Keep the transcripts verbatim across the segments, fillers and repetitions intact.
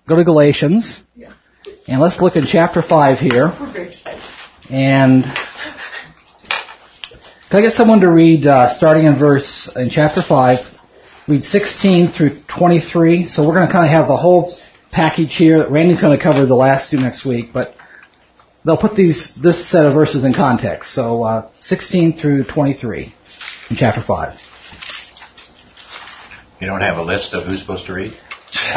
go to Galatians, and let's look in chapter five here. And can I get someone to read, uh, starting in verse, in chapter five, read sixteen through twenty-three. So we're going to kind of have the whole package here. Randy's going to cover the last two next week, but they'll put these this set of verses in context. So uh, sixteen through twenty-three in chapter five. You don't have a list of who's supposed to read?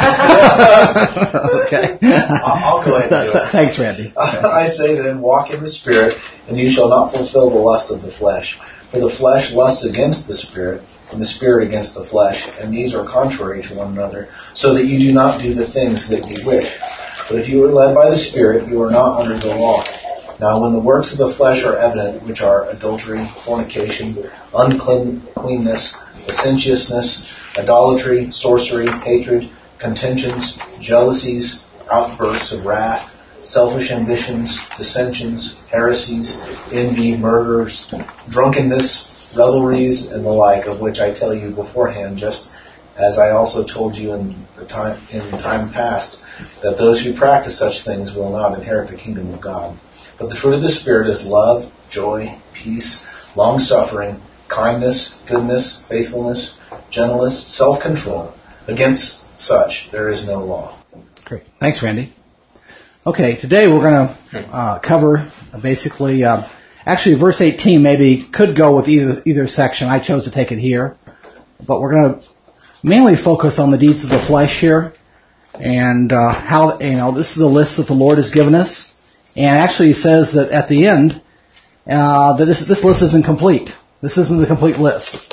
Okay. I'll go ahead and do it. Thanks, Randy. I say then, walk in the Spirit, and you shall not fulfill the lust of the flesh. For the flesh lusts against the Spirit, and the Spirit against the flesh, and these are contrary to one another, so that you do not do the things that you wish. But if you are led by the Spirit, you are not under the law. Now when the works of the flesh are evident, which are adultery, fornication, uncleanness, licentiousness, idolatry, sorcery, hatred, contentions, jealousies, outbursts of wrath, selfish ambitions, dissensions, heresies, envy, murders, drunkenness, revelries, and the like, of which I tell you beforehand, just as I also told you in the time in time past, that those who practice such things will not inherit the kingdom of God. But the fruit of the Spirit is love, joy, peace, long-suffering, kindness, goodness, faithfulness, gentleness, self-control. Against such there is no law. Great. Thanks, Randy. Okay, today we're going to uh, cover basically, uh, actually verse eighteen maybe could go with either either section. I chose to take it here. But we're going to mainly focus on the deeds of the flesh here. And uh, how, you know, this is the list that the Lord has given us. And actually he says that at the end, uh, that this, this list isn't complete. This isn't the complete list.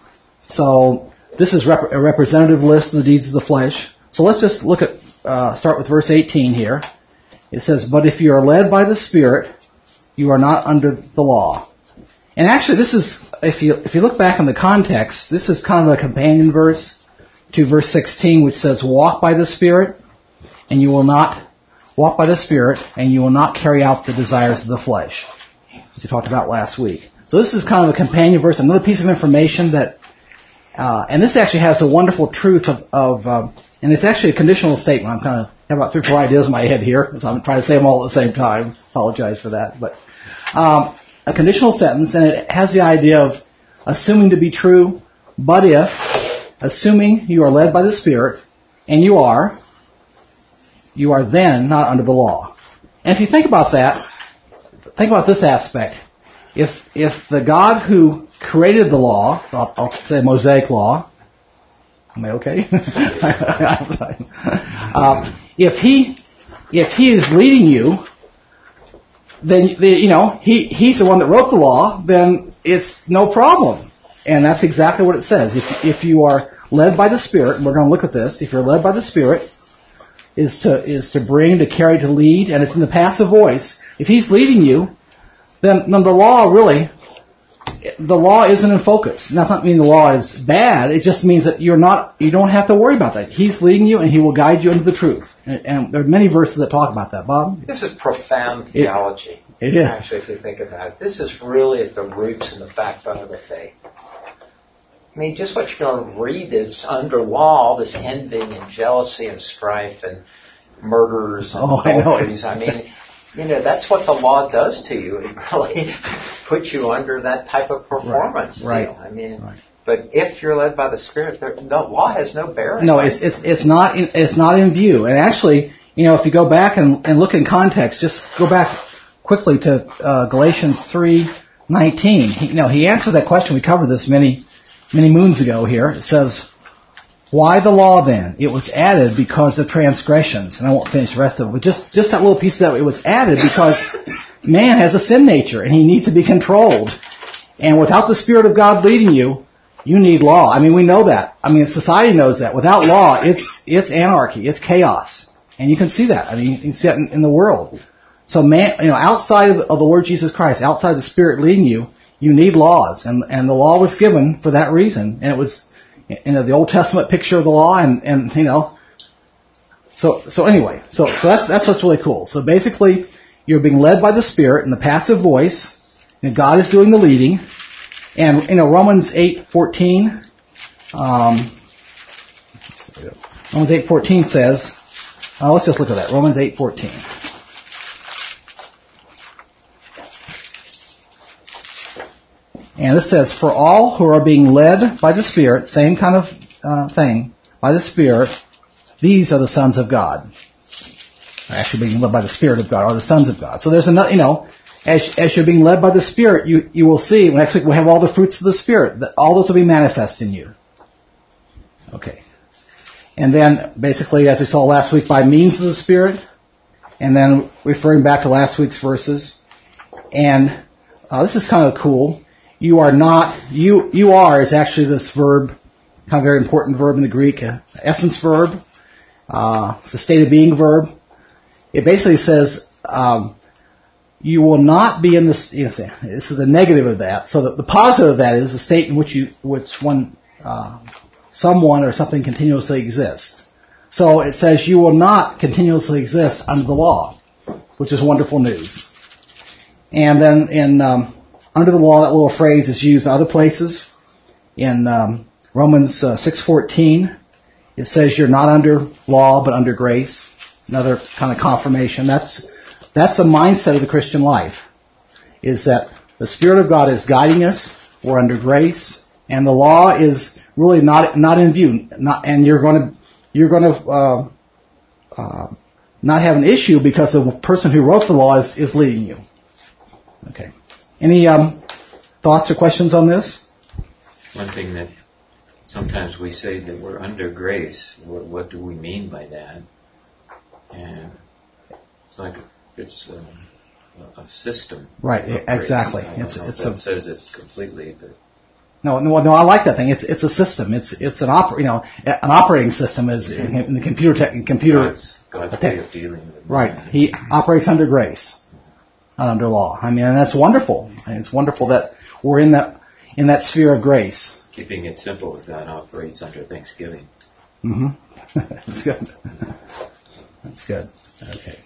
So this is rep- a representative list of the deeds of the flesh. So let's just look at, uh, start with verse eighteen here. It says, but if you are led by the Spirit, you are not under the law. And actually this is, if you if you look back in the context, this is kind of a companion verse to verse sixteen, which says, walk by the Spirit, and you will not, walk by the Spirit, and you will not carry out the desires of the flesh, as we talked about last week. So this is kind of a companion verse, another piece of information that, uh, and this actually has a wonderful truth of, of uh, and it's actually a conditional statement. I'm kind of have about three or four ideas in my head here, so I'm trying to say them all at the same time. Apologize for that, but um, a conditional sentence, and it has the idea of assuming to be true, but if, assuming you are led by the Spirit, and you are, you are then not under the law. And if you think about that, think about this aspect. If if the God who created the law, I'll, I'll say Mosaic law, am I okay? um, if he if he is leading you, then the, you know he he's the one that wrote the law. Then it's no problem, and that's exactly what it says. If if you are led by the Spirit, and we're going to look at this. If you're led by the Spirit, is to is to bring, to carry, to lead, and it's in the passive voice. If he's leading you, then, then the law really, the law isn't in focus. That doesn't mean the law is bad. It just means that you're not, you don't have to worry about that. He's leading you, and he will guide you into the truth. And, and there are many verses that talk about that. Bob? This is profound theology. It, it is. Actually, if you think about it. This is really at the roots and the backbone of the faith. I mean, just what you're going to read is under law, this envy and jealousy and strife and murders and oh, adulteries. I, I mean, you know, that's what the law does to you. It really puts you under that type of performance. Right. Deal. I mean, right. But if you're led by the Spirit, there, the law has no bearing. No, it's it's it's not in, it's not in view. And actually, you know, if you go back and, and look in context, just go back quickly to uh, Galatians three nineteen. He, you know, he answered that question. We covered this many many moons ago. Here it says, "Why the law then? It was added because of transgressions." And I won't finish the rest of it, but just just that little piece of that, it was added because man has a sin nature and he needs to be controlled. And without the Spirit of God leading you, you need law. I mean, we know that. I mean, society knows that. Without law, it's it's anarchy, it's chaos, and you can see that. I mean, you can see that in, in the world. So, man, you know, outside of the, of the Lord Jesus Christ, outside of the Spirit leading you, you need laws, and and the law was given for that reason, and it was, you know, the Old Testament picture of the law, and and you know, so so anyway, so so that's that's what's really cool. So basically, you're being led by the Spirit in the passive voice, and God is doing the leading. And, you know, Romans eight fourteen, um, Romans eight fourteen says, Uh, let's just look at that. Romans eight fourteen. And this says, for all who are being led by the Spirit, same kind of uh, thing, by the Spirit, these are the sons of God. Actually being led by the Spirit of God, are the sons of God. So there's another, you know, as, as you're being led by the Spirit, you, you will see, next week we'll have all the fruits of the Spirit. That all those will be manifest in you. Okay. And then, basically, as we saw last week, by means of the Spirit, and then referring back to last week's verses. And uh, this is kind of cool. You are not, you you are is actually this verb, kind of very important verb in the Greek, uh, essence verb. Uh, it's a state of being verb. It basically says, um, you will not be in this, you know, this is the negative of that. So the, the positive of that is a state in which you, which one, uh, someone or something continuously exists. So it says you will not continuously exist under the law, which is wonderful news. And then in, um, under the law, that little phrase is used in other places. In um, Romans uh, six fourteen, it says you're not under law but under grace. Another kind of confirmation. That's that's a mindset of the Christian life. Is that the Spirit of God is guiding us. We're under grace, and the law is really not not in view. Not, and you're going to you're going to uh, uh, not have an issue because the person who wrote the law is, is leading you. Okay. Any um, thoughts or questions on this? One thing that sometimes we say that we're under grace. What, what do we mean by that? And it's like it's a, a system. Right. Exactly. It's it's it a, says it completely, but no, no, no. I like that thing. It's it's a system. It's it's an oper, you know, an operating system is in, in the computer tech, in computer. God's, God's way of dealing with it. Right. He operates under grace. Not under law. I mean, and that's wonderful. And it's wonderful that we're in that in that sphere of grace. Keeping it simple, God operates under Thanksgiving. Mm-hmm. That's good. That's good. Okay.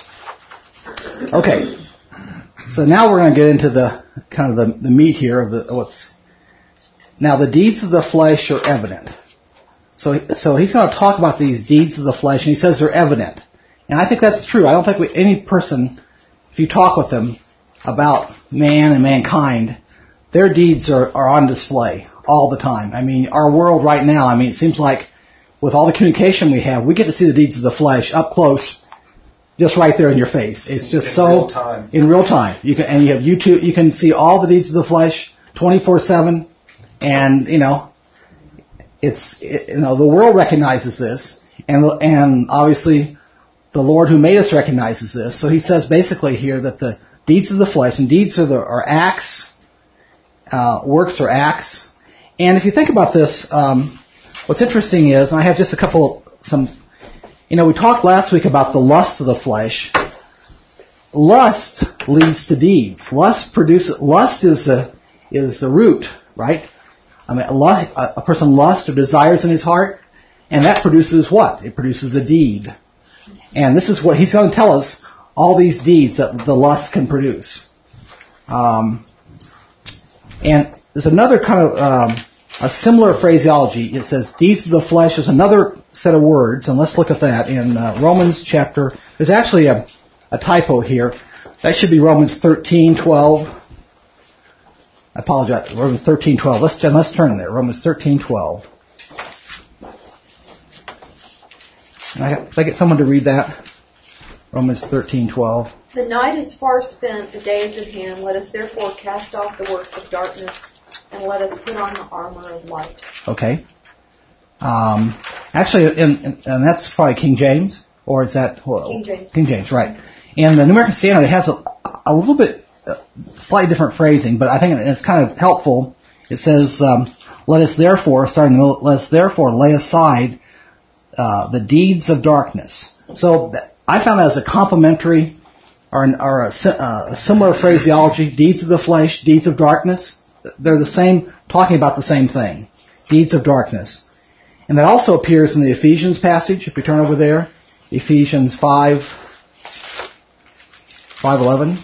Okay. So now we're going to get into the kind of the, the meat here of the what's. Now the deeds of the flesh are evident. So so he's going to talk about these deeds of the flesh, and he says they're evident. And I think that's true. I don't think we, any person, if you talk with them about man and mankind, their deeds are, are on display all the time. I mean, our world right now, I mean, it seems like with all the communication we have, we get to see the deeds of the flesh up close, just right there in your face. It's just in so real time. in real time. You can, and you have YouTube. You can see all the deeds of the flesh twenty-four seven, and you know, it's it, you know the world recognizes this, and and obviously the Lord who made us recognizes this. So he says basically here that the deeds of the flesh, and deeds are the are acts, uh, works are acts. And if you think about this, um, what's interesting is, and I have just a couple, some, you know, we talked last week about the lust of the flesh. Lust leads to deeds. Lust produces, lust is the, is the root, right? I mean, a, lust, a person lusts or desires in his heart, and that produces what? It produces a deed. And this is what he's going to tell us, all these deeds that the lust can produce. Um, and there's another kind of, um, a similar phraseology. It says, deeds of the flesh is another set of words, and let's look at that in uh, Romans chapter, there's actually a, a typo here. That should be Romans thirteen twelve. I apologize, Romans thirteen twelve. Let's, let's turn there, Romans thirteen twelve. Can I, can I get someone to read that? Romans thirteen twelve. The night is far spent, the day is at hand. Let us therefore cast off the works of darkness, and let us put on the armor of light. Okay. Um, actually, in, in, and that's probably King James, or is that well, King James? King James, right? In the New American Standard, it has a, a little bit uh, slightly different phrasing, but I think it's kind of helpful. It says, um, "Let us therefore, starting in the middle, let us therefore lay aside uh, the deeds of darkness." So I found that as a complementary or, an, or a, uh, a similar phraseology: deeds of the flesh, deeds of darkness. They're the same, talking about the same thing, deeds of darkness. And that also appears in the Ephesians passage, if we turn over there, Ephesians five, five eleven.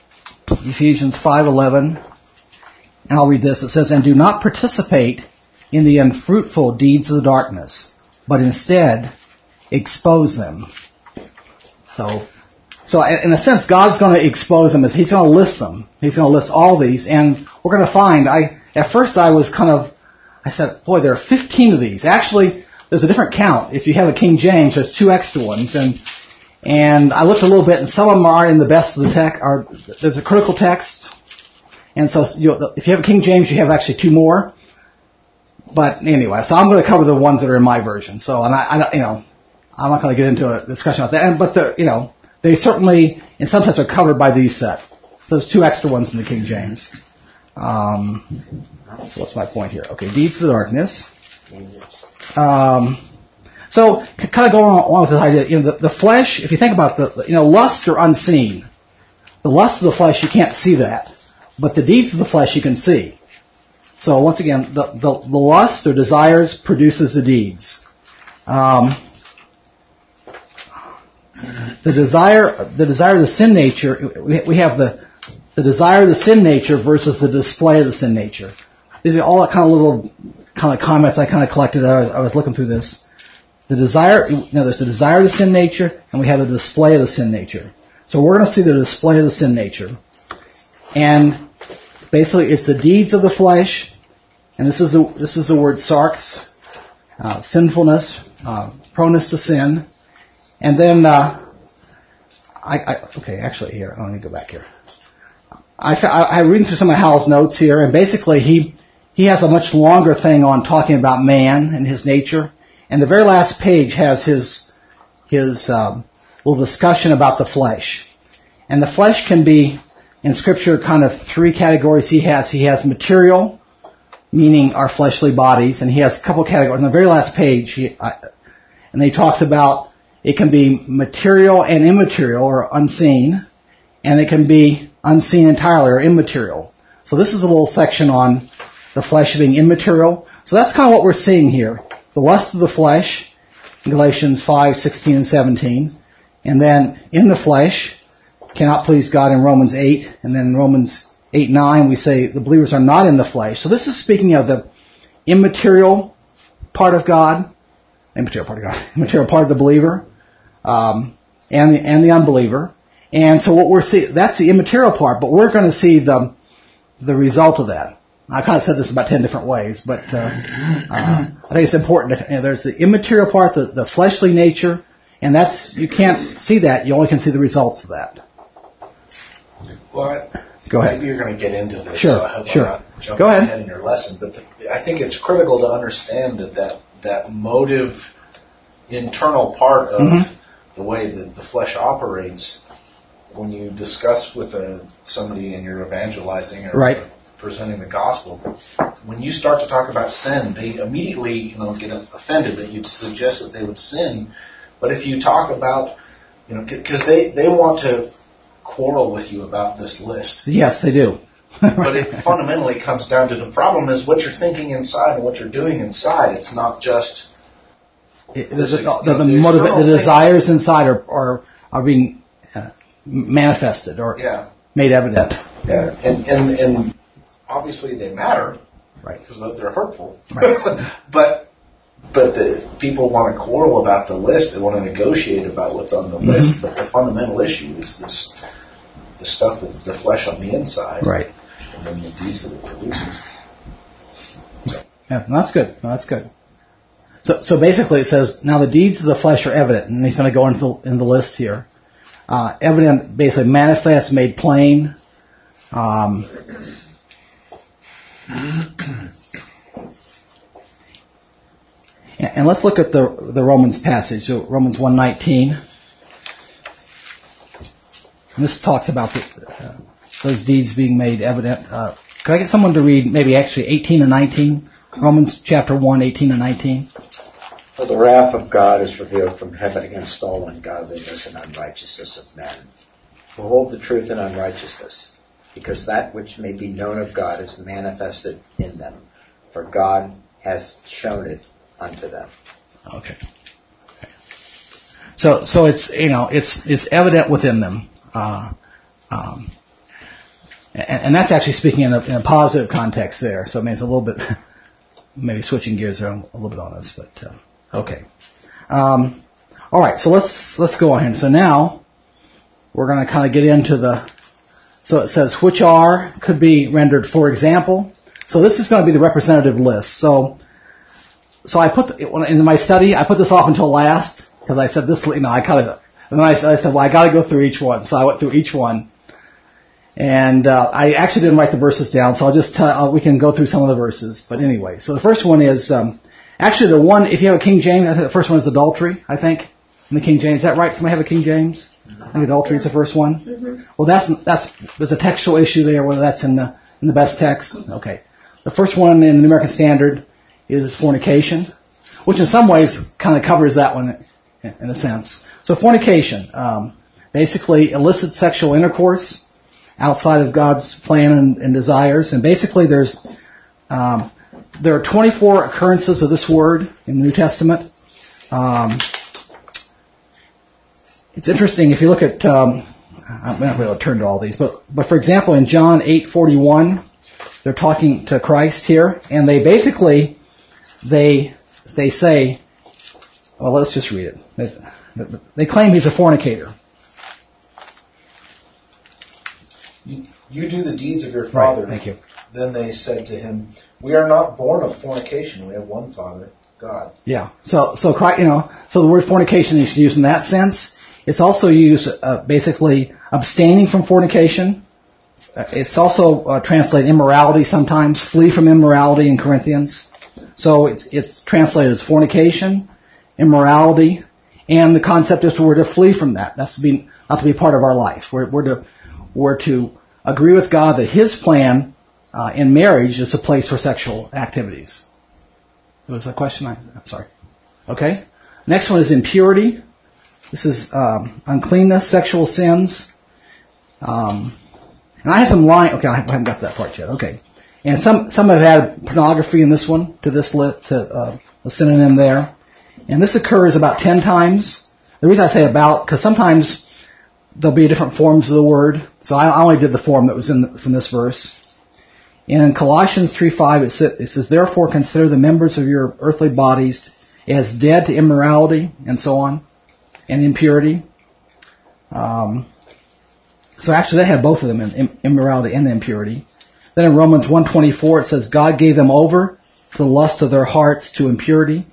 Ephesians five eleven, and I'll read this. It says, "And do not participate in the unfruitful deeds of the darkness, but instead expose them. So, so in a sense, God's going to expose them. He's going to list them. He's going to list all these, and we're going to find. I at first I was kind of, I said, boy, there are fifteen of these. Actually, there's a different count. If you have a King James, there's two extra ones, and and I looked a little bit, and some of them are in the best of the text. Are there's a critical text, and so you know, if you have a King James, you have actually two more. But anyway, so I'm going to cover the ones that are in my version. So, and I, I you know, I'm not going to get into a discussion about that. And, but the, you know, they certainly, in some sense, are covered by these set. Those two extra ones in the King James. Um, so what's my point here? Okay, deeds of the darkness. Um, so kind of going on with this idea, you know, the, the flesh. If you think about the, you know, lusts are unseen. The lusts of the flesh, you can't see that, but the deeds of the flesh you can see. So once again, the, the, the lust or desires produces the deeds. Um, the desire, the desire of the sin nature, we, we have the, the desire of the sin nature versus the display of the sin nature. These are all kind of little kind of comments I kind of collected. I was, I was looking through this. The desire, you know, there's the desire of the sin nature, and we have the display of the sin nature. So we're going to see the display of the sin nature, and basically it's the deeds of the flesh. And this is the this is the word sarx, uh, sinfulness, uh, proneness to sin, and then uh, I, I okay actually here let me go back here. I I, I reading through some of Hal's notes here, and basically he he has a much longer thing on talking about man and his nature, and the very last page has his his um, little discussion about the flesh, and the flesh can be in Scripture kind of three categories. He has he has material, meaning our fleshly bodies, and he has a couple categories. On the very last page, he, I, and he talks about it can be material and immaterial, or unseen, and it can be unseen entirely, or immaterial. So this is a little section on the flesh being immaterial. So that's kind of what we're seeing here. The lust of the flesh, in Galatians five, sixteen, and seventeen. And then in the flesh, cannot please God in Romans eight, and then in Romans eight, nine, we say the believers are not in the flesh. So this is speaking of the immaterial part of God, immaterial part of God, immaterial part of the believer, um, and the and the unbeliever. And so what we're seeing, that's the immaterial part, but we're going to see the the result of that. I kind of said this about ten different ways, but uh, uh, I think it's important. To, you know, there's the immaterial part, the, the fleshly nature, and that's you can't see that. You only can see the results of that. Well, Go ahead. Maybe you're going to get into this, sure, so I hope sure. I'm not jumping Go ahead. ahead in your lesson. But the, I think it's critical to understand that that, that motive, internal part of mm-hmm. the way that the flesh operates, when you discuss with a, somebody and you're evangelizing or right. presenting the gospel, when you start to talk about sin, they immediately you know get offended that you'd suggest that they would sin. But if you talk about, you know, because they, they want to quarrel with you about this list. Yes, they do. But it fundamentally comes down to the problem is what you're thinking inside and what you're doing inside. It's not just it, the, the, the, the, motiva- the desires inside are are, are being uh, manifested or yeah. made evident. Yeah, and, and and obviously they matter, right? Because they're hurtful. Right. but but the people want to quarrel about the list. They want to negotiate about what's on the mm-hmm. list. But the fundamental issue is this: the stuff that's the flesh on the inside, right? And then the deeds that it produces. So. Yeah, that's good. That's good. So, so basically, it says now the deeds of the flesh are evident, and he's going to go into the, in the list here. Uh, evident, basically manifest, made plain. Um, and let's look at the the Romans passage, so Romans one nineteen. And this talks about the, uh, those deeds being made evident. Uh, could I get someone to read maybe actually eighteen and nineteen? Romans chapter one, eighteen and nineteen. For the wrath of God is revealed from heaven against all ungodliness and unrighteousness of men, who hold the truth in unrighteousness, because that which may be known of God is manifested in them, for God hath shown it unto them. Okay. okay. So, so it's you know it's it's evident within them, uh, um, and, and that's actually speaking in a, in a positive context there. So I mean it's a little bit maybe switching gears there a little bit on this, but uh, okay. Um, all right, so let's let's go on here. So now we're going to kind of get into the. So it says which are could be rendered for example. So this is going to be the representative list. So so I put the, in my study I put this off until last because I said this. You know I kind of and then I, I said well I got to go through each one. So I went through each one. And uh, I actually didn't write the verses down, so I'll just tell, uh, we can go through some of the verses. But anyway, so the first one is um, actually the one. If you have a King James, I think the first one is adultery. I think in the King James, is that right? Somebody have a King James? I think adultery is the first one. Mm-hmm. Well, that's that's there's a textual issue there, whether that's in the in the best text. Okay, the first one in the New American Standard is fornication, which in some ways kind of covers that one in, in a sense. So fornication, um, basically illicit sexual intercourse outside of God's plan and, and desires. And basically there's um, there are twenty-four occurrences of this word in the New Testament. Um, it's interesting if you look at, um, I'm not going to turn to all these, but, but for example in John eight forty-one, they're talking to Christ here, and they basically, they they say, well let's just read it. They, they claim he's a fornicator. You, you do the deeds of your father. Right, thank you. Then they said to him, we are not born of fornication. We have one Father, God. Yeah. So, so you know, so the word fornication is used in that sense. It's also used uh, basically abstaining from fornication. Uh, it's also uh, translated immorality sometimes. Flee from immorality in Corinthians. So it's it's translated as fornication, immorality, and the concept is we're to flee from that. That's to be not to be part of our life. We're, we're to We're to agree with God that His plan uh, in marriage is a place for sexual activities. There was a question? I, I'm sorry. Okay. Next one is impurity. This is um, uncleanness, sexual sins. Um, and I have some line. Okay, I haven't got to that part yet. Okay. And some some have added pornography in this one to this list, to uh, a synonym there. And this occurs about ten times. The reason I say about because sometimes there'll be different forms of the word. So I only did the form that was in the, from this verse. And in Colossians three five, it says, it says, therefore consider the members of your earthly bodies as dead to immorality, and so on, and impurity. Um, so actually they have both of them, in immorality and impurity. Then in Romans one twenty-four, it says, God gave them over to the lust of their hearts to impurity.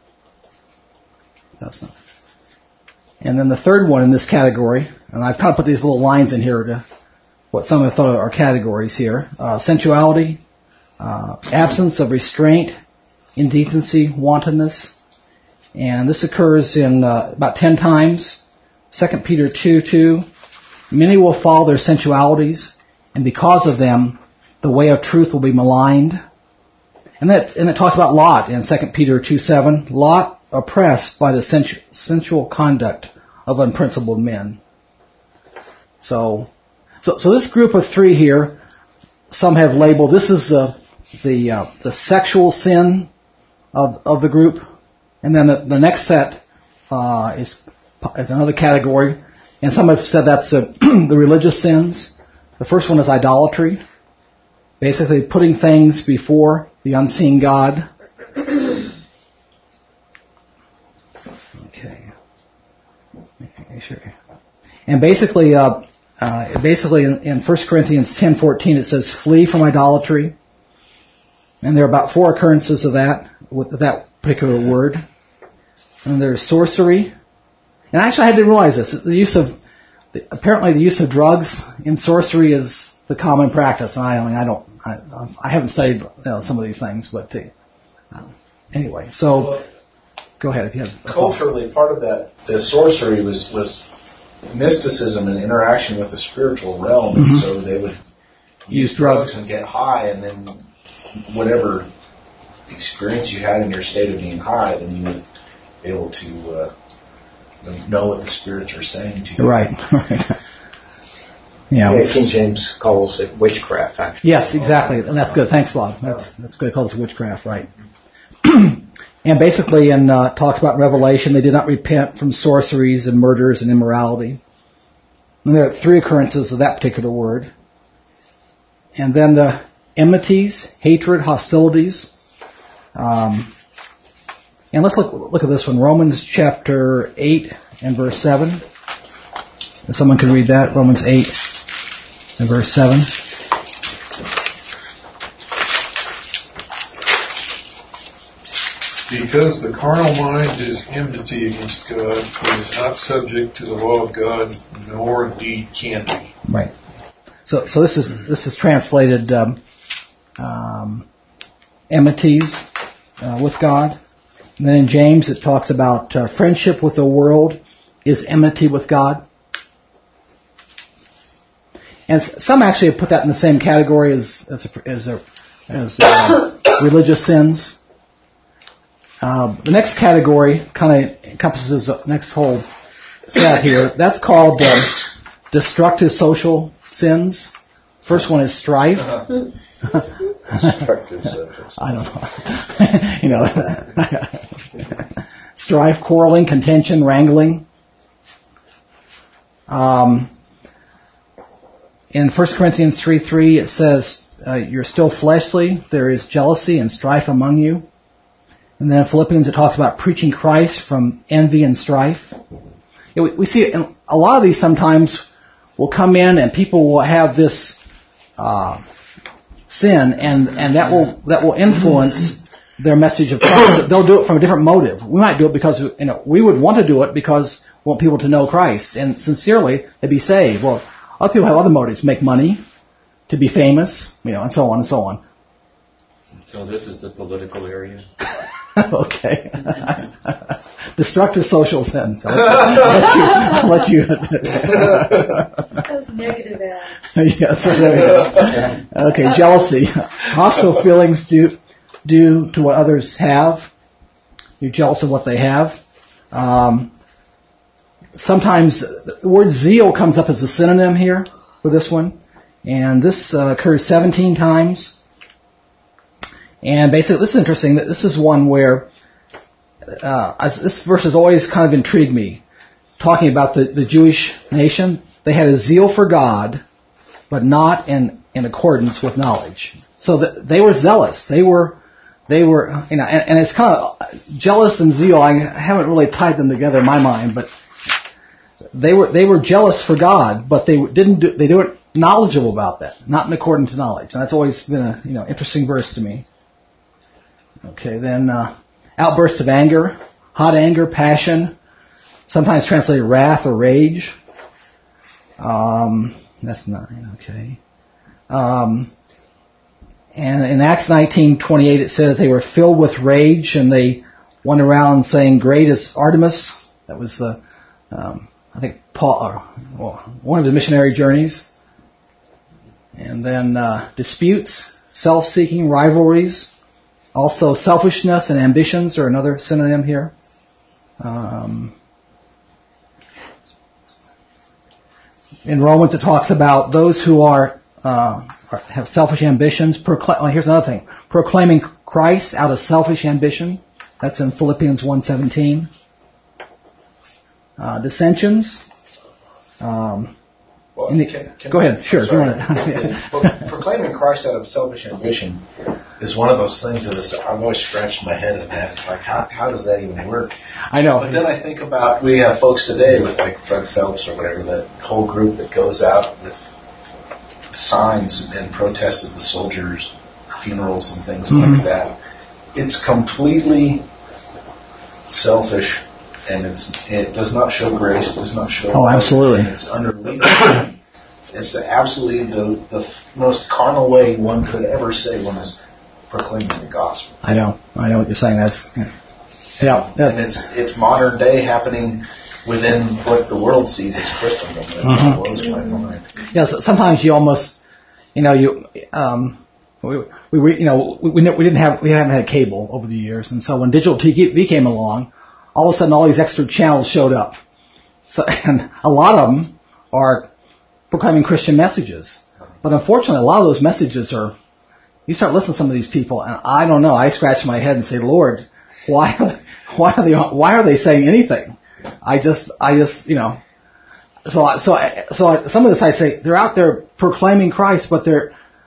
That's not. And then the third one in this category, and I've kind of put these little lines in here to what some have thought are categories here. Uh, sensuality, uh, absence of restraint, indecency, wantonness. And this occurs in uh, about ten times. Second Peter two two. Many will follow their sensualities, and because of them, the way of truth will be maligned. And that and it talks about Lot in Second Peter two seven. Lot oppressed by the sensu- sensual conduct of unprincipled men. So, so, so this group of three here, some have labeled this is uh, the uh, the sexual sin of of the group, and then the, the next set uh, is is another category, and some have said that's uh, the religious sins. The first one is idolatry, basically putting things before the unseen God. Okay. Sure. And basically, uh, uh, basically in, in First Corinthians ten fourteen, it says, "Flee from idolatry." And there are about four occurrences of that with that particular word. And there's sorcery. And actually, I didn't realize this. The use of apparently the use of drugs in sorcery is the common practice. And I, I mean, I don't, I, I haven't studied you know, some of these things, but uh, anyway. So, go ahead if you have. Culturally, part of that, the sorcery was was mysticism and interaction with the spiritual realm, mm-hmm. and so they would use, use drugs and get high, and then whatever experience you had in your state of being high, then you would be able to uh, know what the spirits are saying to you. Right. Yeah. Yeah, King James calls it witchcraft, actually. Yes, exactly, and that's good. Thanks, Bob. That's that's good. It calls it witchcraft, right? And basically, in uh, talks about Revelation, they did not repent from sorceries and murders and immorality. And there are three occurrences of that particular word. And then the enmities, hatred, hostilities. Um, and let's look look at this one, Romans chapter eight and verse seven. If someone could read that, Romans eight and verse seven. Because the carnal mind is enmity against God, it is not subject to the law of God, nor indeed can be. Right. So, so this is this is translated um, um, enmities uh, with God. And then in James it talks about uh, friendship with the world is enmity with God. And some actually have put that in the same category as as a, as, a, as uh, religious sins. Uh, the next category kind of encompasses the next whole set here. That's called uh, destructive social sins. First one is strife. Destructive social. I don't know. You know, strife, quarreling, contention, wrangling. Um, in First Corinthians three three, it says, uh, "You're still fleshly. There is jealousy and strife among you." And then in Philippians it talks about preaching Christ from envy and strife. It, we see it in a lot of these sometimes will come in and people will have this uh, sin and, and that will that will influence their message of Christ. They'll do it from a different motive. We might do it because you know we would want to do it because we want people to know Christ and sincerely they'd be saved. Well, other people have other motives: make money, to be famous, you know, and so on and so on. So this is the political area. Okay. Destructive social sins. I'll let you. I'll let you. Those negative ads. Yes. There we go. Okay. Jealousy. Hostile feelings due due to what others have. You're jealous of what they have. Um, sometimes the word zeal comes up as a synonym here for this one, and this uh, occurs seventeen times. And basically, this is interesting. That this is one where uh, this verse has always kind of intrigued me. Talking about the, the Jewish nation, they had a zeal for God, but not in, in accordance with knowledge. So that they were zealous. They were, they were, you know, and, and it's kind of jealous and zeal. I haven't really tied them together in my mind, but they were they were jealous for God, but they didn't do, they weren't knowledgeable about that, not in accordance to knowledge. And that's always been a you know interesting verse to me. Okay, then uh, outbursts of anger, hot anger, passion, sometimes translated wrath or rage. Um, that's nine, okay. Um, and in Acts nineteen twenty-eight it says they were filled with rage and they went around saying, "Great is Artemis." That was the, um, I think, Paul, or, well, one of the missionary journeys. And then uh, disputes, self-seeking, rivalries. Also, selfishness and ambitions are another synonym here. Um, in Romans, it talks about those who are, uh, are have selfish ambitions. Procla- oh, here's another thing: proclaiming Christ out of selfish ambition. That's in Philippians one seventeen. Uh, dissensions. Um, well, the, can, can go ahead. Sure. If you want to. Proclaiming Christ out of selfish ambition is one of those things that is, I've always scratched my head at that. It's like, how how does that even work? I know. But then I think about, we have folks today with like Fred Phelps or whatever, that whole group that goes out with signs and protests at the soldiers' funerals and things mm-hmm. like that. It's completely selfish, and it's it does not show grace. It does not show. Oh, absolutely. And it's under leadership. It's the, absolutely the the most carnal way one could ever say one is proclaiming the gospel. I know. I know what you're saying. That's yeah. yeah. And it's it's modern day happening within what the world sees as Christendom. It mm-hmm. blows my mind. Yeah. So sometimes you almost, you know, you um. We, we, you know, we, we didn't have, we haven't had cable over the years, and so when digital T V came along, all of a sudden all these extra channels showed up. So, and a lot of them are proclaiming Christian messages. But unfortunately, a lot of those messages are, you start listening to some of these people, and I don't know, I scratch my head and say, Lord, why, why are they, why are they saying anything? I just, I just, you know, so, so, so some of this I say, they're out there proclaiming Christ, but they're,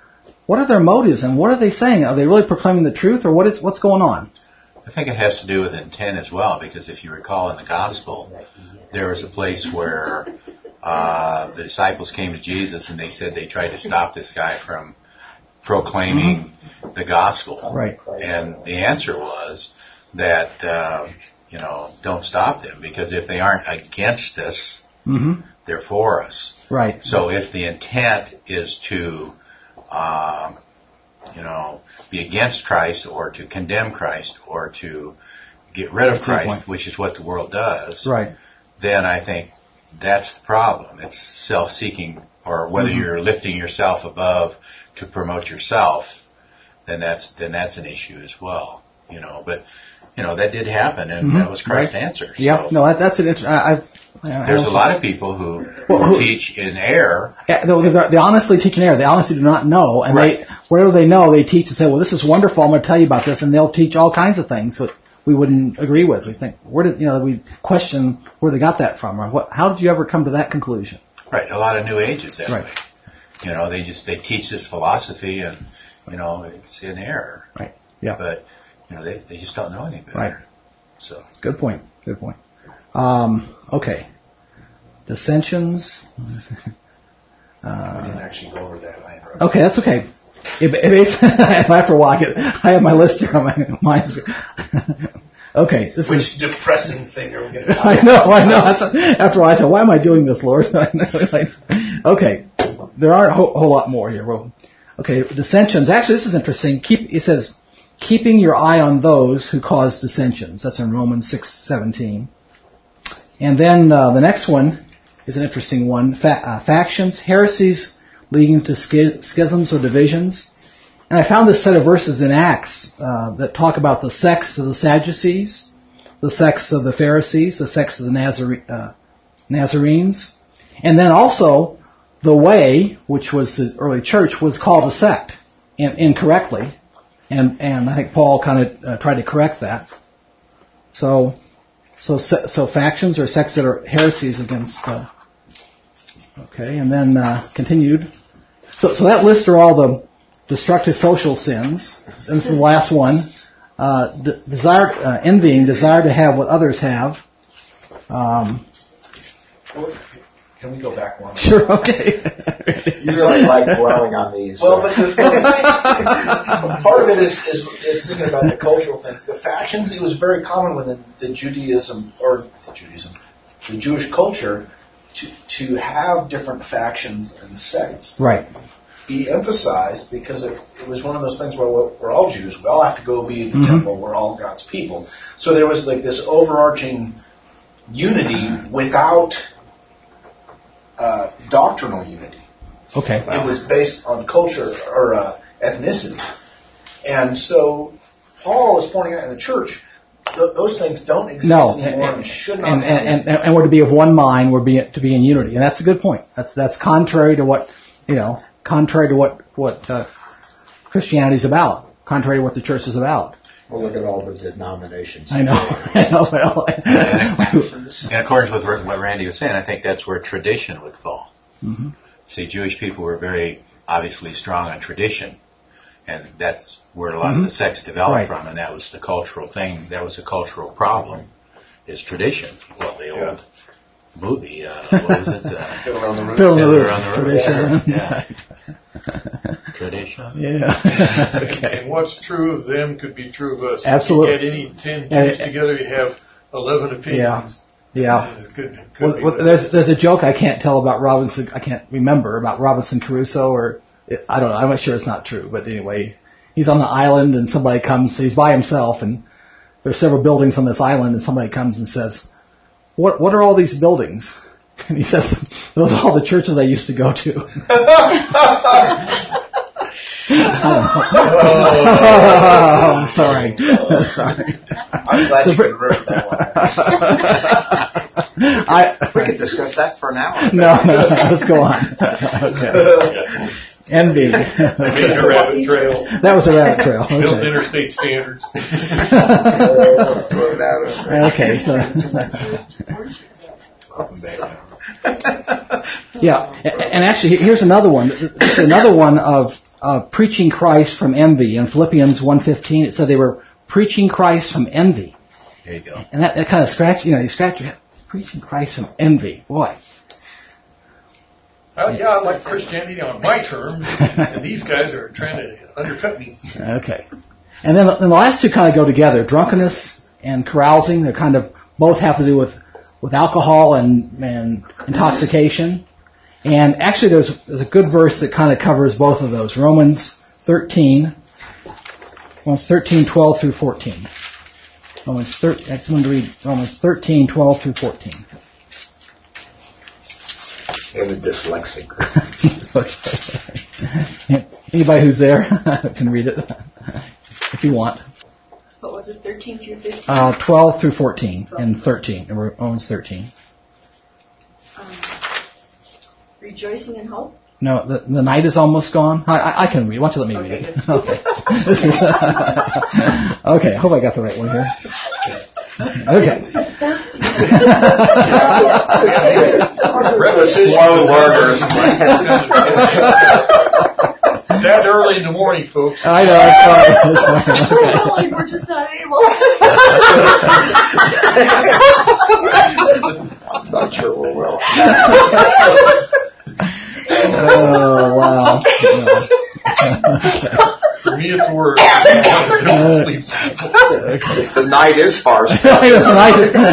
what are their motives and what are they saying? Are they really proclaiming the truth, or what is what's going on? I think it has to do with intent as well, because if you recall in the gospel, there was a place where uh, the disciples came to Jesus and they said they tried to stop this guy from proclaiming mm-hmm. the gospel. Right. And the answer was that, uh, you know, don't stop them, because if they aren't against us, mm-hmm. they're for us. Right. So if the intent is to, um, you know, be against Christ or to condemn Christ or to get rid of that's Christ, which is what the world does, right. then I think that's the problem. It's self-seeking, or whether mm-hmm. you're lifting yourself above to promote yourself, then that's then that's an issue as well. You know, but you know that did happen, and mm-hmm. that was Christ's right. answer. Yeah, so no, that, that's it. I, I, There's a lot of people who, who, well, who teach in error. Yeah, they, they honestly teach in error. They honestly do not know, and right. they whatever they know, they teach and say, "Well, this is wonderful. I'm going to tell you about this," and they'll teach all kinds of things that we wouldn't agree with. We think, where did you know? We question where they got that from, or what? How did you ever come to that conclusion? Right, a lot of New Ages that right. way. You know, they just they teach this philosophy, and you know it's in error. Right. Yeah. But you know they they just don't know any better. Right. So good point. Good point. Um, okay. Dissensions. Uh, we didn't actually go over that. Okay, that's okay. It, it, after a while, I, get, I have my list here on my mind. Okay, this Which is depressing thing are we going to talk I know, I know. That's what, after a while, I said, "Why am I doing this, Lord?" Okay, there are a whole, whole lot more here. Well, okay, dissensions. Actually, this is interesting. Keep it says, "Keeping your eye on those who cause dissensions." That's in Romans six seventeen. And then uh, the next one is an interesting one. Fa- uh, factions, heresies leading to sch- schisms or divisions. And I found this set of verses in Acts uh, that talk about the sects of the Sadducees, the sects of the Pharisees, the sects of the Nazare- uh, Nazarenes. And then also the Way, which was the early church, was called a sect, in- incorrectly. And and I think Paul kind of uh, tried to correct that. So... So, so factions or sects that are heresies against. Uh, okay, and then uh, continued. So, so that lists are all the destructive social sins. And this is the last one. Uh, de- desire, uh, envying, desire to have what others have. Um, Can we go back one? Sure. Okay. You really like dwelling on these. Well, but the, part of it is, is is thinking about the cultural things. The factions. It was very common within the Judaism or the Judaism, the Jewish culture, to to have different factions and sects. Right. Be emphasized because it, it was one of those things where we're, we're all Jews. We all have to go be at the mm-hmm. temple. We're all God's people. So there was like this overarching unity without uh, doctrinal unity. Okay. It was based on culture or uh, ethnicity. And so Paul is pointing out in the church, th- those things don't exist no, anymore and, and should not and, and, and, and we're to be of one mind, we're be, to be in unity. And that's a good point. That's that's contrary to what, you know, contrary to what, what uh, Christianity is about, contrary to what the church is about. Well, look at all the denominations. I know. I know. Well, in accordance with what Randy was saying, I think that's where tradition would fall. Mm-hmm. See, Jewish people were very obviously strong on tradition, and that's where a lot mm-hmm. of the sects developed right. from, and that was the cultural thing. That was a cultural problem, is tradition. Well, the yeah. old movie, uh, what was it? Uh, Fiddler on the Roof. Fiddler on the Roof. Tradition. Yeah. Tradition. Yeah. Okay. And what's true of them could be true of us. Absolutely. If you get any ten Jews and, together, you have eleven opinions. Yeah. Yeah. It could, could well, well, there's there's a joke I can't tell about Robinson. I can't remember about Robinson Crusoe, or it, I don't know. I'm not sure it's not true, but anyway, he's on the island and somebody comes. He's by himself, and there's several buildings on this island, and somebody comes and says, "What what are all these buildings?" And he says, "Those are all the churches I used to go to." oh, I'm sorry. sorry. I'm glad you converted that one. I, we could discuss that for an hour. No, no, let's go on. Okay. Envy. Major rabbit trail. That was a rabbit trail. Okay. Built interstate standards. Okay, so. Yeah, and actually, here's another one. This is another one of uh, preaching Christ from envy. In Philippians one fifteen, it said they were preaching Christ from envy. There you go. And that, that kind of scratch, you know, you scratch your head. Preaching Christ from envy. Boy. Well, yeah, I like Christianity on my terms, and these guys are trying to undercut me. Okay. And then, then the last two kind of go together. Drunkenness and carousing, they kind of both have to do with, with alcohol and, and intoxication. And actually there's, there's a good verse that kind of covers both of those. Romans thirteen, Romans thirteen, twelve through fourteen. Romans thirteen, I just want to read Romans thirteen, twelve through fourteen. I'm a dyslexic. Okay. Anybody who's there can read it if you want. What was it, thirteen through fifteen? Uh, twelve through fourteen and thirteen, Romans thirteen. Um, rejoicing in hope? No, the, the night is almost gone. I, I, I can read. Why don't you let me read it? Okay. This is, okay, I hope I got the right one here. Okay. Slow learners. That early in the morning, folks. I know, it's fine. It's fine. Okay. Really, we're just not able. I'm not sure we will. Oh, wow. No. Okay. For me, it's worse. Uh, Sleep. Okay. The night is far spent. Yes, the night is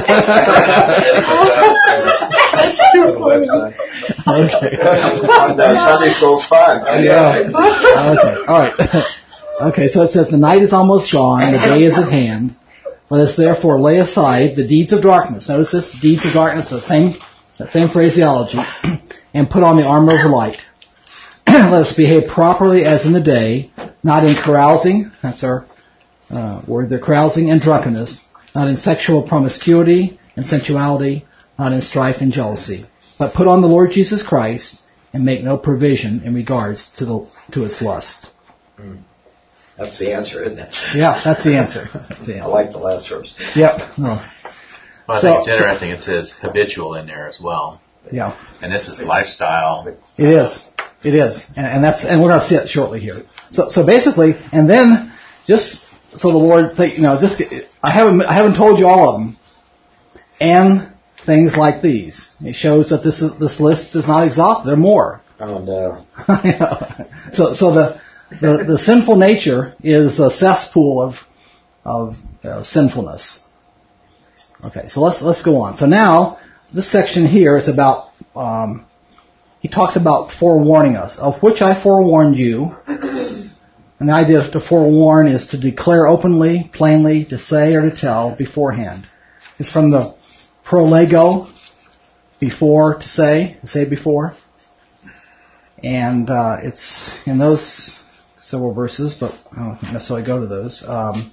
Okay. On the Sunday school's fun. Yeah. Okay. All right. Okay. So it says the night is almost gone, the day is at hand. Let us therefore lay aside the deeds of darkness. Notice this: deeds of darkness, the same, that same phraseology, and put on the armor of light. Let us behave properly as in the day, not in carousing. That's our uh, word. The carousing and drunkenness, not in sexual promiscuity and sensuality, not in strife and jealousy. But put on the Lord Jesus Christ and make no provision in regards to the to its lust. Mm. That's the answer, isn't it? Yeah, that's the answer. That's the answer. I like the last verse. Yep. Oh. Well, I So- think it's interesting. It says habitual in there as well, Yeah, and this is lifestyle. it is. It is, and, and that's and we're going to see it shortly here. So so basically, and then just so the Lord, think, you know, just I haven't I haven't told you all of them, and things like these. It shows that this is this list is not exhaustive. There are more. Oh no. so so the, the the sinful nature is a cesspool of of uh, sinfulness. Okay, so let's let's go on. So now this section here is about. Um, he talks about forewarning us, of which I forewarned you. And the idea to forewarn is to declare openly, plainly, to say or to tell beforehand. It's from the prolego, before to say, to say before. And uh, it's in those several verses, but I don't necessarily go to those. Um,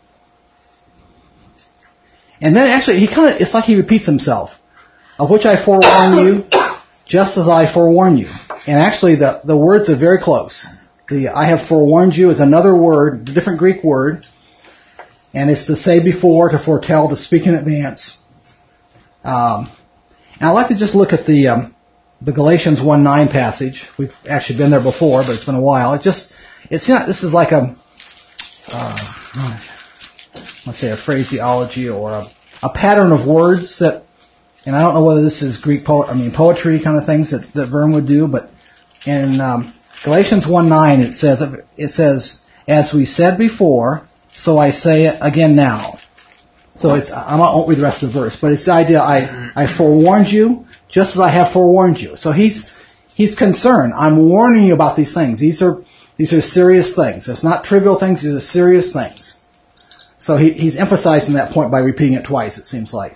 and then actually, he kind of, it's like he repeats himself. Of which I forewarn you, just as I forewarn you. And actually, the, the words are very close. The I have forewarned you is another word, a different Greek word, and it's to say before, to foretell, to speak in advance. Um, and I'd like to just look at the um, the Galatians one nine passage. We've actually been there before, but it's been a while. It just it's not. This is like a uh, let's say a phraseology or a, a pattern of words that. And I don't know whether this is Greek po- I mean poetry kind of things that, that Vern would do, but in um, Galatians one nine it says it says, as we said before, so I say it again now. So it's I won't read the rest of the verse, but it's the idea I I forewarned you just as I have forewarned you. So he's he's concerned. I'm warning you about these things. These are these are serious things. It's not trivial things. These are serious things. So he, he's emphasizing that point by repeating it twice. It seems like.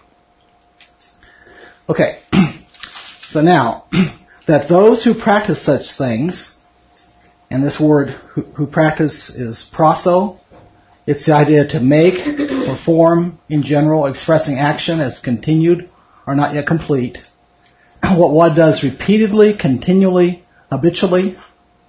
Okay, so now, that those who practice such things, and this word who, who practice is proso, it's the idea to make, perform in general, expressing action as continued or not yet complete. What one does repeatedly, continually, habitually.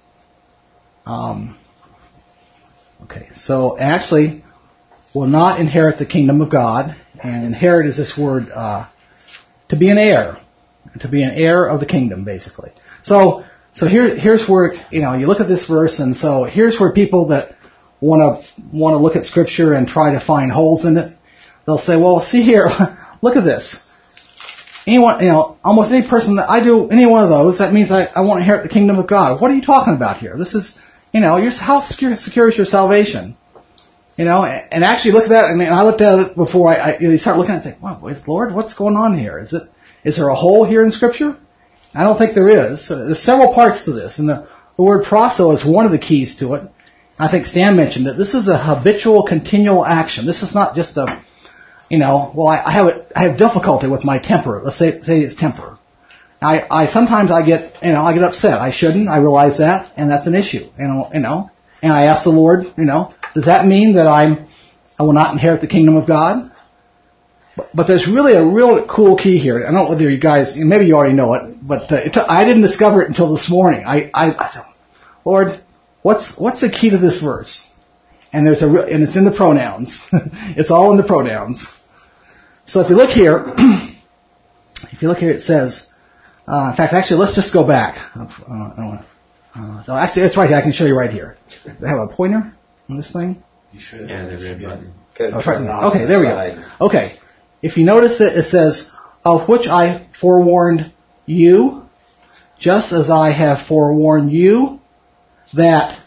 Um, okay, so actually will not inherit the kingdom of God, and inherit is this word, uh, to be an heir. To be an heir of the kingdom, basically. So, So here, here's where, you know, you look at this verse, and so here's where people that want to want to look at Scripture and try to find holes in it, they'll say, well, see here, look at this. Anyone, you know, almost any person that I do any one of those, that means I, I won't inherit the kingdom of God. What are you talking about here? This is, you know, your, how secure, secure is your salvation? You know, and, and actually look at that, and I looked at it before I, I you, know, you start looking at it and think, wow, Lord, what's going on here? Is it, is there a hole here in Scripture? I don't think there is. There's several parts to this, and the, the word proso is one of the keys to it. I think Stan mentioned it. This is a habitual, continual action. This is not just a, you know, well, I, I have a, I have difficulty with my temper. Let's say, say it's temper. I, I sometimes I get, you know, I get upset. I shouldn't. I realize that, and that's an issue. You know, you know, and I ask the Lord, you know, does that mean that I'm, I will not inherit the kingdom of God? But there's really a real cool key here. I don't know whether you guys, maybe you already know it, but uh, it t- I didn't discover it until this morning. I, I, I said, Lord, what's what's the key to this verse? And there's a, re- and it's in the pronouns. It's all in the pronouns. So if you look here, if you look here, it says, uh, in fact, actually, let's just go back. Uh, I don't want uh, so actually, it's right here. I can show you right here. Do I have a pointer on this thing? You should. Yeah, the red button. Oh, right there. Okay, there we go. Okay. If you notice it, it says, of which I forewarned you, just as I have forewarned you, that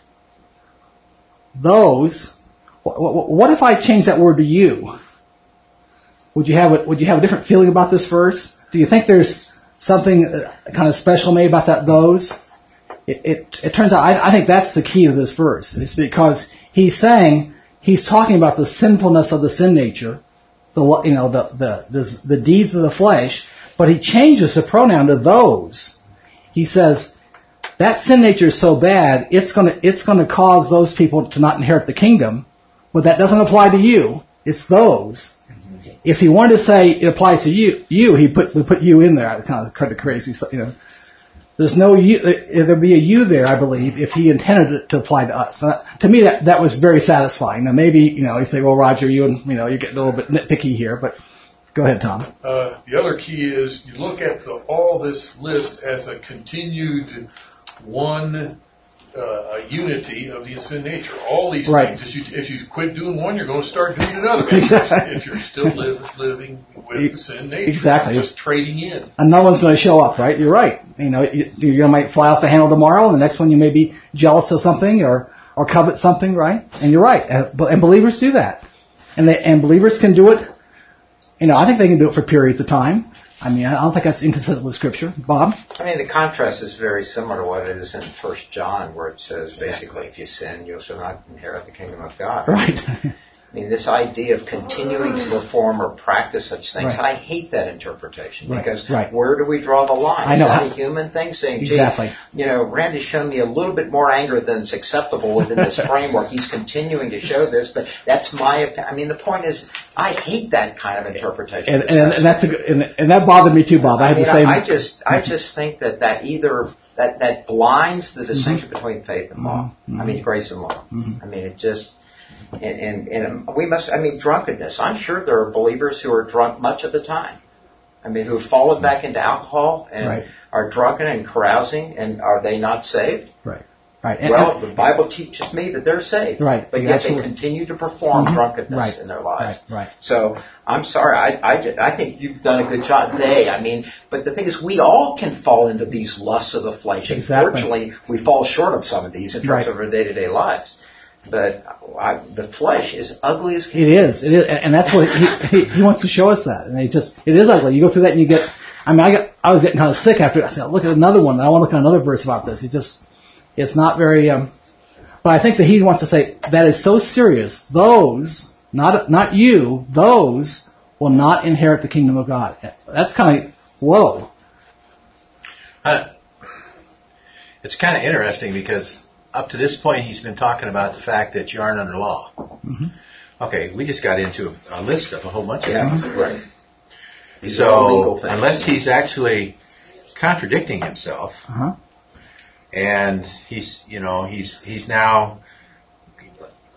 those, what if I change that word to you? Would you have a, would you have a different feeling about this verse? Do you think there's something kind of special made about that those? It, it, it turns out, I, I think that's the key to this verse. It's because he's saying, he's talking about the sinfulness of the sin nature, the you know the, the the the deeds of the flesh, but he changes the pronoun to those. He says that sin nature is so bad it's gonna it's gonna cause those people to not inherit the kingdom, but that doesn't apply to you. It's those. Mm-hmm. If he wanted to say it applies to you, you he put we put you in there. It's kind of kind of crazy, you know. There's no you, there'd be a you there, I believe, if he intended it to apply to us. Now, to me, that that was very satisfying. Now, maybe you know, you say, well, Roger, you and you know, you're getting a little bit nitpicky here, but go ahead, Tom. Uh, the other key is you look at the, all this list as a continued one uh, a unity of the sin nature. All these right. things. If you, if you quit doing one, you're going to start doing another. Exactly. If you're still live, living with the sin nature, exactly, just trading in. And no one's going to show up, right? You're right. You know, you, you might fly off the handle tomorrow, and the next one you may be jealous of something or or covet something, right? And you're right. And believers do that, and they, and believers can do it. You know, I think they can do it for periods of time. I mean, I don't think that's inconsistent with Scripture. Bob? I mean, the contrast is very similar to what it is in First John, where it says, basically, if you sin, you shall not inherit the kingdom of God. Right. I mean, this idea of continuing to perform or practice such things, right. I hate that interpretation, right. because right. where do we draw the line? I know. Is that a human thing? Saying, exactly. gee, you know, Randy's shown me a little bit more anger than is acceptable within this framework. He's continuing to show this, but that's my opinion. I mean, the point is, I hate that kind of interpretation. And, and, and that's a good, and, and that bothered me too, Bob. I, I had mean, the same. I just, I just think that that either that that blinds the distinction mm-hmm. between faith and law. Mm-hmm. I mean, grace and law. Mm-hmm. I mean, it just. And, and, and we must, I mean, drunkenness. I'm sure there are believers who are drunk much of the time. I mean, who have fallen back into alcohol and right. are drunken and carousing, and are they not saved? Right. Right. And, well, and, the Bible teaches me that they're saved. Right. But yet absolutely. They continue to perform mm-hmm. drunkenness right. in their lives. Right. Right. So I'm sorry. I, I, I think you've done a good job. They, I mean, but the thing is, we all can fall into these lusts of the flesh. Exactly. Unfortunately, we fall short of some of these in terms right. of our day-to-day lives. But I, the flesh is ugly as can be. It is. It is, and that's what he, he he wants to show us that. And it just it is ugly. You go through that and you get. I mean, I got I was getting kind of sick after. I said, look at another one. And I want to look at another verse about this. It just it's not very. Um, but I think that he wants to say that is so serious. Those, not not you, those will not inherit the kingdom of God. That's kind of whoa. Uh, it's kind of interesting because. Up to this point, he's been talking about the fact that you aren't under law. Mm-hmm. Okay, we just got into a, a list of a whole bunch of yeah, things. Right. These so, unless he's actually contradicting himself, uh-huh. and he's, you know, he's he's now,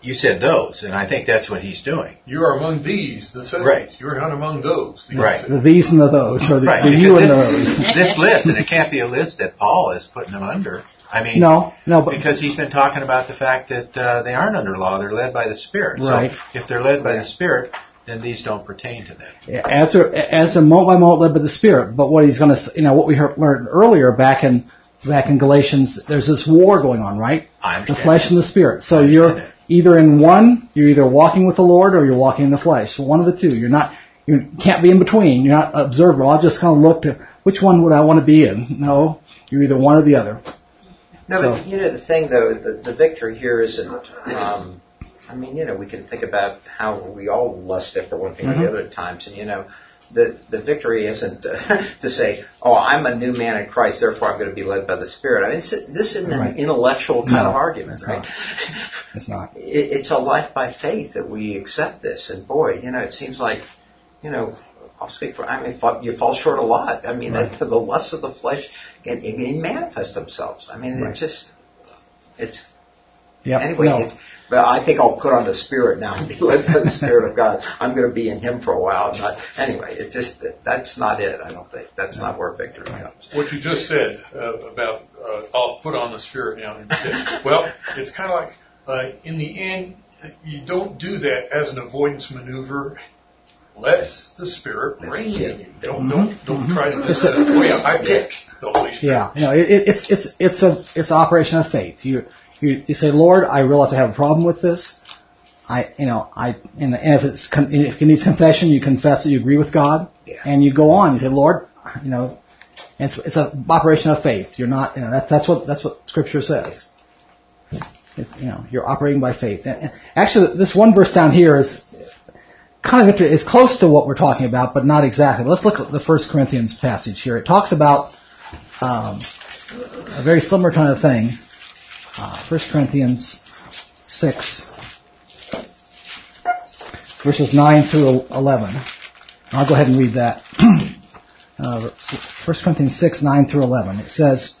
you said those, and I think that's what he's doing. You are among these, the saints. Right. You are not among those. The right. The these and the those, or the, right. the you and this, those. This list, and it can't be a list that Paul is putting them under. I mean, no, no, but because he's been talking about the fact that uh, they aren't under law; they're led by the Spirit. Right. So if they're led by the Spirit, then these don't pertain to them. As a as a moment by moment led by the Spirit. But what he's going to, you know, what we heard, learned earlier back in back in Galatians, there's this war going on, right? The flesh and the Spirit. So you're that. either in one, you're either walking with the Lord or you're walking in the flesh. So one of the two. You're not, you can't be in between. You're not observer. I'll just kind of look to which one would I want to be in. No, you're either one or the other. No, so. but you know the thing though, the, the victory here isn't. Um, I mean, you know, we can think about how we all lust after one thing mm-hmm. or the other at times, and you know. The the victory isn't uh, to say, oh, I'm a new man in Christ, therefore I'm going to be led by the Spirit. I mean, it's, this isn't right. an intellectual kind no, of argument, it's right? Not. It's not. It, it's a life by faith that we accept this. And boy, you know, it seems like, you know, I'll speak for, I mean, you fall short a lot. I mean, right. the, the lusts of the flesh can, can manifest themselves. I mean, right. it just, it's, yep. anyway, no. it's, but I think I'll put on the Spirit now and be led by the Spirit of God. I'm going to be in Him for a while. Not, anyway, it just that's not it. I don't think that's not where victory comes. What you just said uh, about uh, I'll put on the Spirit now instead. Well, it's kind of like uh, in the end, you don't do that as an avoidance maneuver. Let the Spirit reign in you. Don't don't don't try to do that. Oh yeah, I pick the Holy Spirit. Yeah, you know, it, it's it's it's a it's an operation of faith. You. You, you say, Lord, I realize I have a problem with this. I, you know, I, and if it's, if it needs confession, you confess that you agree with God, yeah. and you go on. You say, Lord, you know, and it's, it's an operation of faith. You're not, you know, that's that's what that's what Scripture says. It, you know, you're operating by faith. And actually, this one verse down here is kind of is close to what we're talking about, but not exactly. Let's look at the First Corinthians passage here. It talks about um, a very similar kind of thing. Uh, First Corinthians six, verses nine through eleven. I'll go ahead and read that. uh, First Corinthians six, nine through eleven. It says,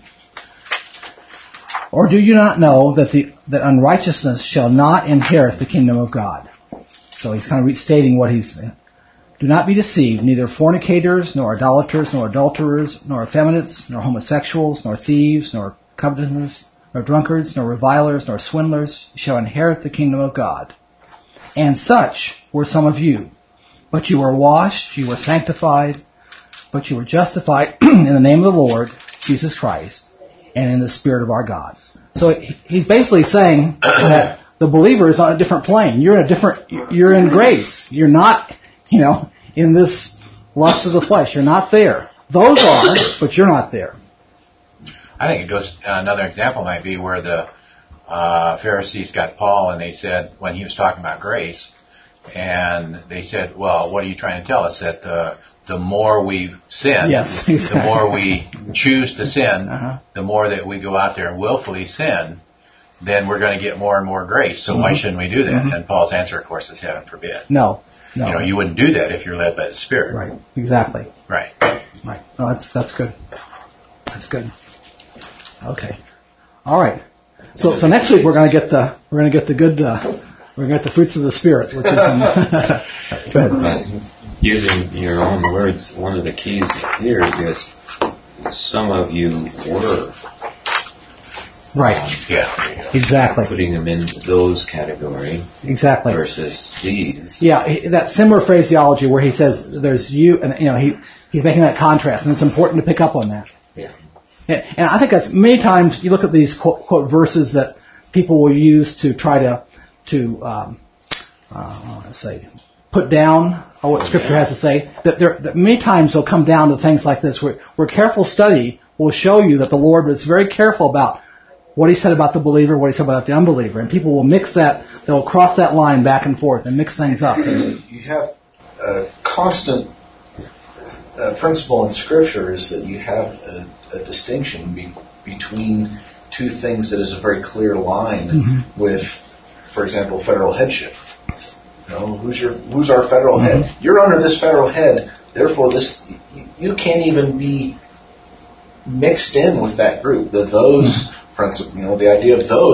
"Or do you not know that the that unrighteousness shall not inherit the kingdom of God?" So he's kind of restating what he's saying. "Do not be deceived, neither fornicators, nor idolaters, nor adulterers, nor effeminates, nor homosexuals, nor thieves, nor covetous, nor drunkards, nor revilers, nor swindlers shall inherit the kingdom of God. And such were some of you. But you were washed, you were sanctified, but you were justified in the name of the Lord Jesus Christ, and in the Spirit of our God." So he's basically saying that the believer is on a different plane. You're in a different, you're in grace. You're not, you know, in this lust of the flesh. You're not there. Those are, but you're not there. I think it goes. Another example might be where the uh, Pharisees got Paul, and they said when he was talking about grace, and they said, "Well, what are you trying to tell us? That the the more we sin, yes, exactly. the more we choose to sin, uh-huh. the more that we go out there and willfully sin, then we're going to get more and more grace. So mm-hmm. why shouldn't we do that?" Mm-hmm. And Paul's answer, of course, is heaven forbid. No, no. You know, you wouldn't do that if you're led by the Spirit. Right. Exactly. Right. Right. No, that's that's good. That's good. Okay. All right. So so next week we're going to get the we're going to get the good uh, we're going to get the fruits of the Spirit, which is um, good. Using your own words, one of the keys here is some of you were. Right. Yeah. Exactly. Putting them in those category. Exactly. Versus these. Yeah, that similar phraseology where he says there's you, and you know he he's making that contrast, and it's important to pick up on that. Yeah. And I think that's many times you look at these quote, quote verses that people will use to try to to um, uh, I want to say put down what Scripture has to say. That there that many times they'll come down to things like this, where where careful study will show you that the Lord was very careful about what He said about the believer, what He said about the unbeliever, and people will mix that. They'll cross that line back and forth and mix things up. You have a constant uh, principle in Scripture is that you have a a distinction be, between two things that is a very clear line mm-hmm. with, for example, federal headship. You know, who's your who's our federal mm-hmm. head? You're under this federal head, therefore this you, you can't even be mixed in with that group. The those mm-hmm. principle, you know, the idea of those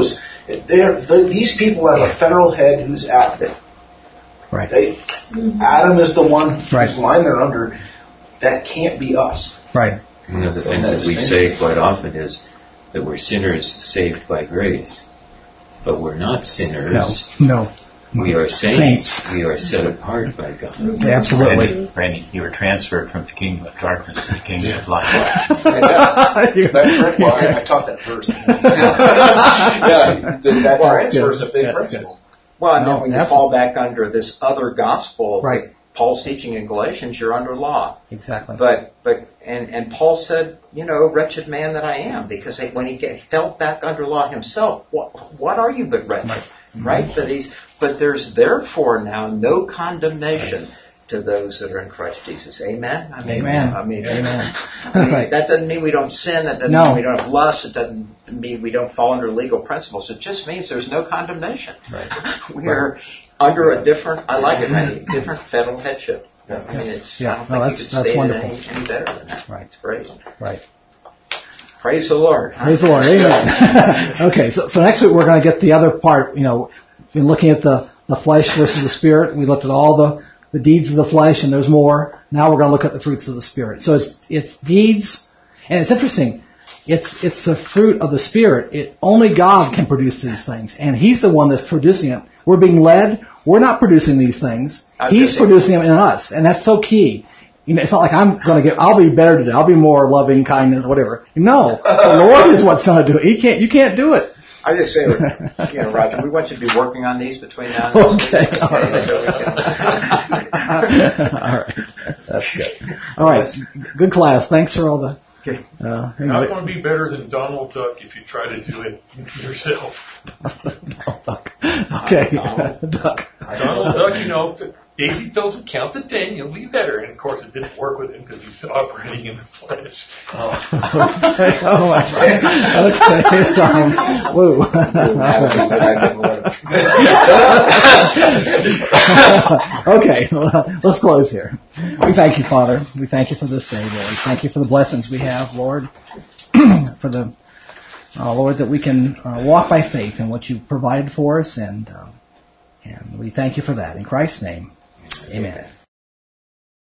They're, the, these people have a federal head who's active. Right. They, Adam is the one whose right. line they're under. That can't be us. Right. One of the things that we say quite often is that we're sinners saved by grace, but we're not sinners. No. No. We are saints. saints. We are set apart by God. Yeah, absolutely. Randy, Randy, you were transferred from the kingdom of darkness to the kingdom of light. That's right. Well, I, I taught that verse. yeah, that, that transfer is a big That's principle. Good. Well, and no, then when you absolutely. fall back under this other gospel, right. Paul's teaching in Galatians, you're under law. Exactly. But but and and Paul said, you know, wretched man that I am, because when he get, fell back under law himself, what what are you but wretched, right? right? But he's but there's therefore now no condemnation to those that are in Christ Jesus. Amen. I mean, Amen. I mean, Amen. I mean Right. that doesn't mean we don't sin. That doesn't No. mean we don't have lust. It doesn't mean we don't fall under legal principles. It just means there's no condemnation. Right. We are under a different. I like it, Randy. Different federal headship. I mean, it's. Yeah. I don't No, think that's you could that's state wonderful. it any, any better than that. Right. It's great. Right. Praise the Lord. Praise the Lord. Amen. Okay. So so next week we're going to get the other part. You know, we've been looking at the the flesh versus the spirit. We looked at all the the deeds of the flesh, and there's more. Now we're going to look at the fruits of the spirit. So it's it's deeds, and it's interesting. It's it's a fruit of the spirit. It only God can produce these things, and He's the one that's producing it. We're being led. We're not producing these things. He's producing them in us, and that's so key. You know, it's not like I'm going to get. I'll be better today. I'll be more loving, kindness, whatever. No, the Lord is what's going to do it. He can't. You can't do it. I just say, you know, Roger, we want you to be working on these between now and next Okay. week. All right. So we can- All right. That's good. All right. Good class. Thanks for all the. Uh, How anyway. going to be better than Donald Duck if you try to do it yourself? Okay. Duck. Donald Duck, you know, Daisy tells him count to ten, you'll be better. And of course, it didn't work with him because he's operating in the flesh. Oh, okay. Oh my God. Okay, Tom. Woo. Okay, well, let's close here. We thank you, Father. We thank you for this day, Lord. We thank you for the blessings we have, Lord. For the, uh, Lord, that we can uh, walk by faith in what you've provided for us, and uh, and we thank you for that. In Christ's name, amen.